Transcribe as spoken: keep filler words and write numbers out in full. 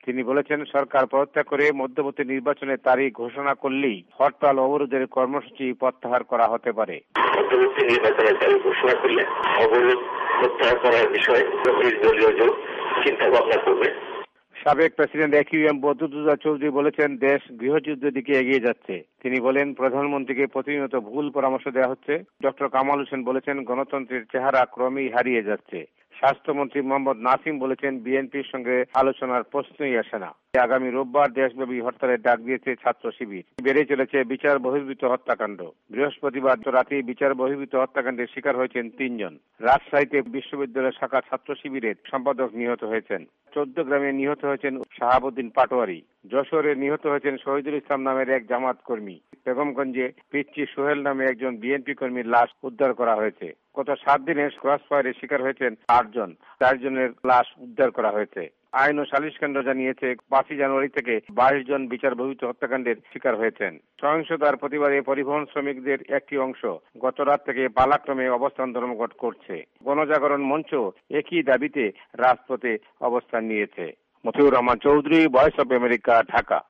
তিনি বলেছেন, সরকার পদত্যাগ করে মধ্যবর্তী নির্বাচনের তারিখ ঘোষণা করলেই হরতাল অবরোধের কর্মসূচি প্রত্যাহার করা হতে পারে। মধ্যবর্তী নির্বাচনের তারিখ ঘোষণা করলে অবরোধ প্রত্যাহার করার বিষয়ে দলীয় জোট চিন্তা ভাবনা করবে। সাবেক president A Q M Badruddoza Chowdhury বলেছেন, দেশ গৃহযুদ্ধের দিকে এগিয়ে যাচ্ছে। তিনি বলেন, প্রধানমন্ত্রীকে প্রতিনিয়ত ভুল পরামর্শ দেওয়া হচ্ছে। ডক্টর কামাল হোসেন বলেছেন, গণতন্ত্রের চেহারা ক্রমেই হারিয়ে যাচ্ছে। স্বাস্থ্যমন্ত্রী মোহাম্মদ নাসিম বলেছেন, বিএনপির সঙ্গে আলোচনার প্রশ্নই আসে না। আগামী রোববার দেশব্যাপী হরতালের ডাক দিয়েছে ছাত্র শিবির। বেড়ে চলেছে বিচার বহির্ভূত হত্যাকাণ্ড। বৃহস্পতিবার রাতে বিচার বহির্ভূত হত্যাকাণ্ডের শিকার হয়েছেন তিনজন। রাজশাহীতে বিশ্ববিদ্যালয় শাখা ছাত্র শিবিরের সম্পাদক নিহত হয়েছেন। চৌদ্দ গ্রামে নিহত হয়েছেন শাহাবুদ্দিন পাটোয়ারি। যশোরে নিহত হয়েছেন শহীদুল ইসলাম নামের এক জামাত কর্মী। বেগমগঞ্জে পিচ্চি সোহেল নামে একজন বিএনপি কর্মীর লাশ উদ্ধার করা হয়েছে। গত সাত দিনে ক্রস ফায়ারের শিকার হয়েছেন আটজন। চারজনের লাশ উদ্ধার করা হয়েছে। আইন ও সালিশ কেন্দ্র জানিয়েছে, পাঁচই জানুয়ারি থেকে বাইশ জন বিচার বহির্ভূত হত্যাকাণ্ডের শিকার হয়েছেন। সহিংসতার প্রতিবাদে পরিবহন শ্রমিকদের একটি অংশ গত রাত থেকে পালাক্রমে অবস্থান ধর্মঘট করছে। গণজাগরণ মঞ্চ একই দাবিতে রাজপথে অবস্থান নিয়েছে। Motiur Rahman Chowdhury, Voice of America, Dhaka.